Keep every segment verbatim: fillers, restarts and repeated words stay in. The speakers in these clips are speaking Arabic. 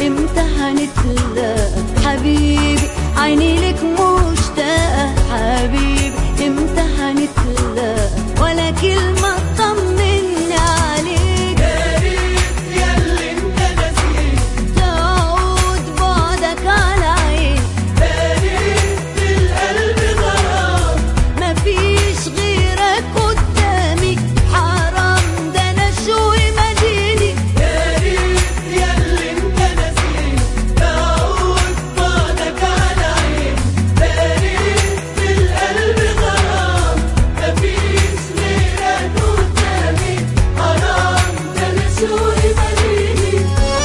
امتى هنتلاقى حبيبي، عيني لك مشتاقة حبيبي، امتى هنتلاقى ولا كلمة طمني عليك. يا ريت ياللي انت نسيت تعود بعدك على عيني، يا ريت القلب غرام مفيش غيرك قدامي، حرام ده انا شوقي مديني. يا ريت ياللي انت نسيت تعود بعدك على عين، يا ريت القلب غرام مفيش غيرك قدامي، حرام ده انا شوقي مديني.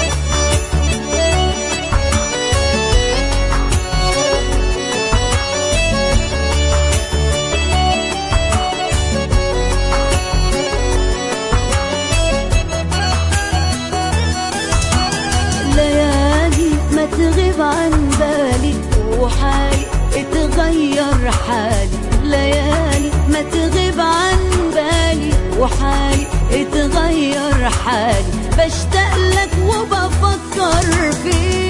ليالي ما تغيب عن بالي وحالي اتغير حالي، ليالي ما تغيب عن بالي وحالي اتغير حالي، بشتاق لك وبفكر فيك.